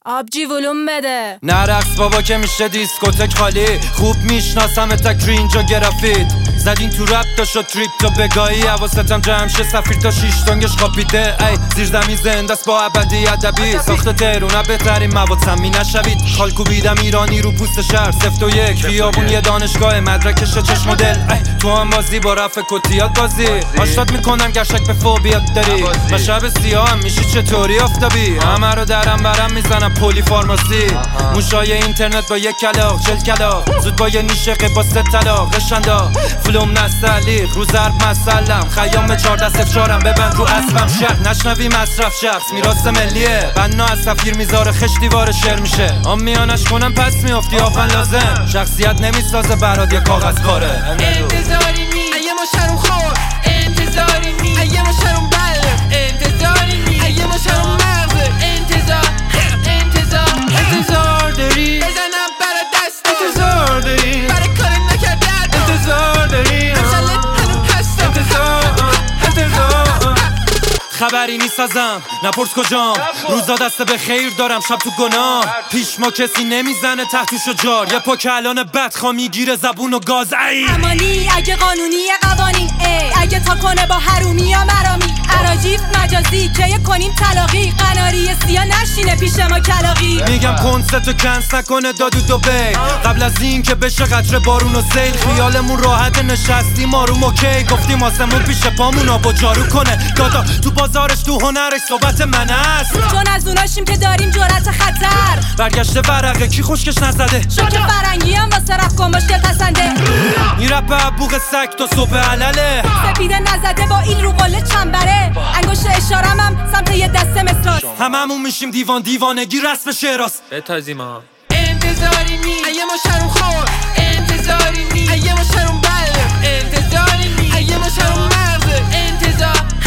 آبجی ولوم بده. نرقص بابا که میشه دیسکوتک خالی. خوب میشناسم تک رو اینجا گرافیت زدین تو رپ تا شد تریپ تا بگاهی. حواستم جمع شه سفیر تا 6 تنگش خاپیده. ای زیر زمین زنده است با ابدی ادبی. ساخت تهرونه بهترین مواد سمی نشوید. خال کوبیدم ایرانی رو پوست شهر 0-1 خیابون یه دانشگاه مدرکش چشم مدل. تو هم بازی با رفع کتیات بازی آشتات میکنم گشک به فوبیات داری. و شب سیاه هم میشی چطوری آفتابی. همه رو درم برم میزنم پلی فارماسی. موشای اینترنت با یک کلاق 40 کلاق زود با یه نیشقه با 3 طلاق قشندا فلوم نستعلیق رو ضرب مسلم خیام 14-04 ببند رو اسبم شهر نشنوی مصرف شخص میراث ملیه. بنا از سفیر میذاره خش دیوار شعر میشه. میانش کنم پس میافتی آفن لازم. شخصیت نمیسازه برات یه کاغذ کاره. انتظاری نی ایه ما شرم خور. انتظاری نی ایه ما شرم بله. انتظاری نی ایه ما شرم مغزه. انتظار داری بزنم برا دست. انتظار داری برای کار نکردن. انتظار داری همشلت هنوم هستم. انتظار خبری نیست ازم نپرس کجام. روزا دست به خیر دارم شب تو گناه. پیش ما کسی نمیزنه تحتوش و جار. یه پا که الان بدخوا میگیره زبون و گاز. ای امانی اگه قانونی قوانین اگه تا کنه با حرومی یا مرامی. اراجیف مجازی جای کنیم طلاقی. قناری سیا نشینه پیش ما کلاقی. میگم کنستو کنس نکنه دادو دبی. قبل از این که بشه قطره بارون و سیل. خیالمون راحت نشستیم آروم اوکی. گفتیم آسمون پیش پامون آبو جارو کنه. دادا تو بازارش تو هنرش صحبت من است. چون از اوناشیم که داریم جرأت خطر. برگشته ورقه کی خوشکش نزده. شوک فرنگی هم واسه رفت کن مشکل پسنده. این رپ بوق سگ تا صبح علله. سپیده نزده با این رو قله چنبره. انگشت اشارم هم سمت یه دسته مصراست. هممون میشیم دیوانگی رسم شعراست. بتازیم ها. انتظاری نی ایه ما شرم خور. انتظاری نی ایه ما شرم بله. انتظاری نی ایه ما شرم مغزه. انتظار